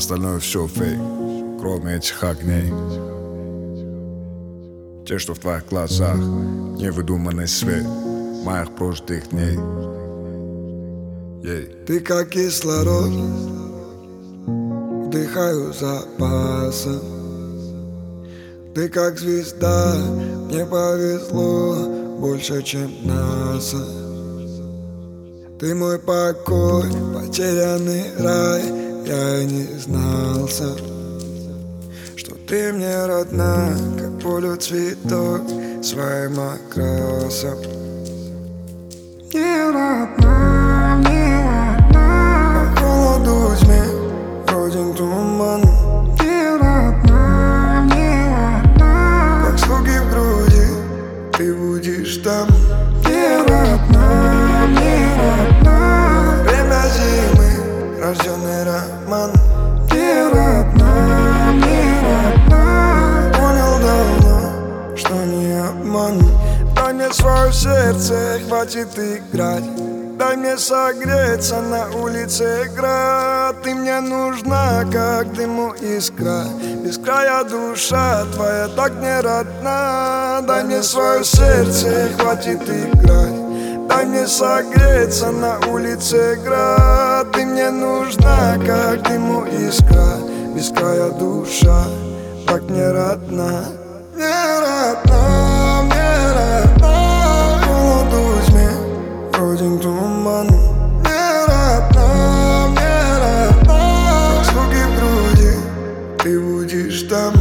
Остальное все фейк, кроме этих огней. Те, что в твоих глазах, невыдуманный свет моих прожитых дней. Ты как кислород, вдыхаю запасом. Ты как звезда, мне повезло больше, чем НАСА. Ты мой покой, потерянный рай, я и не знался, что ты мне родна, как полю цветок своим окрасом. Не родна, не родна, по холоду тьме родин туман. Не родна, не родна, как слуги в груди, ты будешь там. Не родна, не родна, время зимы, рожденный роман. Не родна, не родна, понял давно, что не обман. Дай мне свое сердце, хватит играть. Дай мне согреться на улице град. Ты мне нужна, как дыму искра. Без края душа твоя так не родна. Дай мне свое сердце, хватит играть. Дай мне согреться на улице град. Ты мне нужна, как дыму искра. Без края душа так не родна. Не родна, не родна, холоду тьме родин туман. Не родна, не родна, как слуги в груди, ты будешь там.